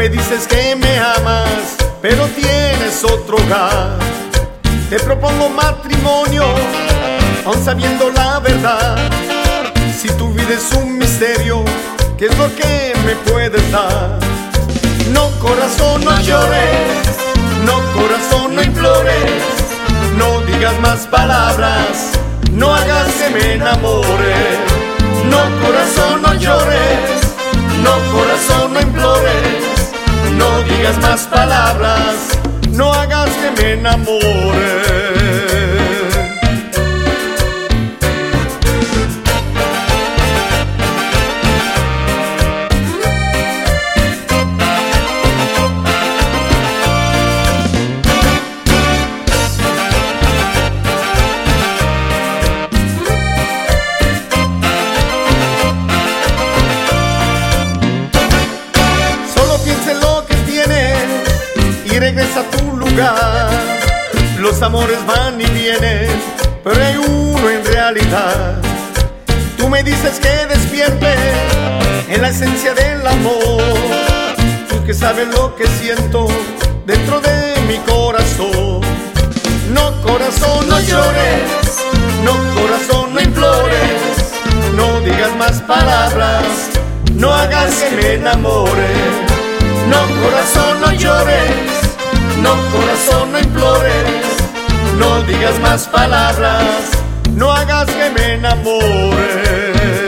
me dices que me amas, pero tienes otro hogar. Te propongo matrimonio, aun sabiendo la verdad. Si tu vida es un misterio, ¿qué es lo que me puedes dar? No, corazón, no llores. No, corazón, no implores. No digas más palabras, no hagas que me enamore. No, corazón, no llores. No, corazón, no implores. No digas más palabras, no hagas que me enamore. Y regresa a tu lugar. Los amores van y vienen, pero hay uno en realidad. Tú me dices que despierte en la esencia del amor. Tú que sabes lo que siento dentro de mi corazón. No, corazón, no llores. No, corazón, no implores. No digas más palabras, no hagas que me enamore. No, corazón, no llores. No, corazón, no implores. No digas más palabras, no hagas que me enamore.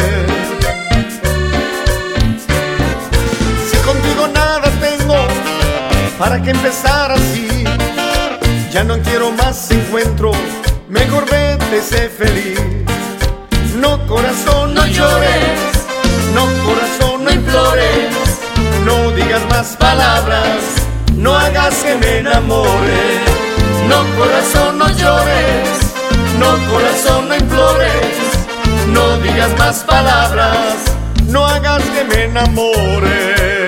Si contigo nada tengo, ¿para qué empezar así? Ya no quiero más encuentro, mejor vete, sé feliz. No, corazón, no llores. No, corazón, no implores. No digas más palabras, no hagas que me enamore. No, corazón, no llores. No, corazón, no implores. No digas más palabras, no hagas que me enamore.